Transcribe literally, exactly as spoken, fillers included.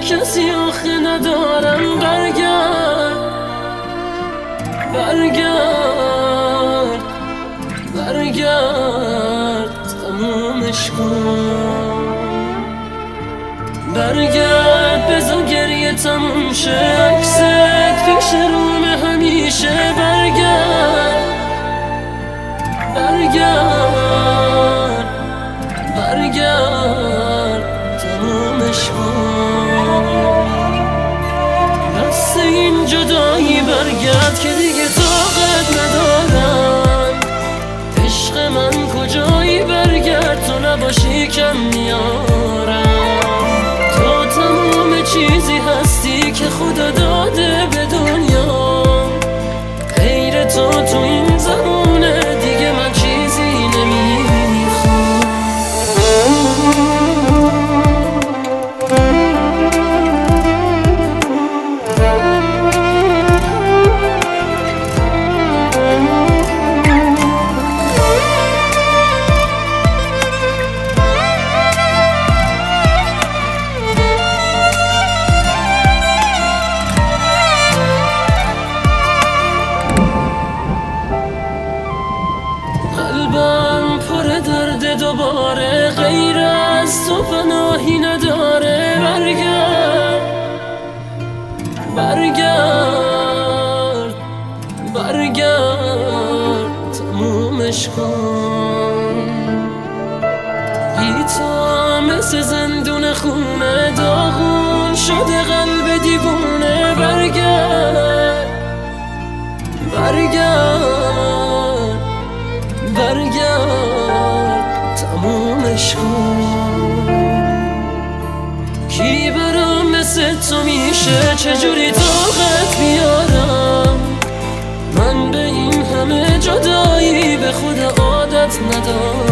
کسی آخه ندارم. برگرد برگرد برگرد تمومش کن. برگرد بذار گریه تموم شه، عکست پیش رومه همیشه. برگرد برگرد برگرد تمومش کن. بس این جدایی برگرد که دیگه طاقت ندارم. عشق من کجایی؟ برگرد تو نباشی کم میارم. تو تمام چیزی هستی که خدا داده به دنیا. غیر تو تو این زمونه دیگه من چیزی نمیخوام. قلبم پر درد دوباره، غیر از تو پناهی نداره. برگرد برگرد برگرد تمومش کن. بی تو مثل زندون خونه، داغون شده قلب دیوونه. برگرد برگرد برگرد تمومش کن. کی برام مثل تو میشه؟ چجوری طاقت بیارم من به این همه جدایی؟ به خدا عادت ندارم.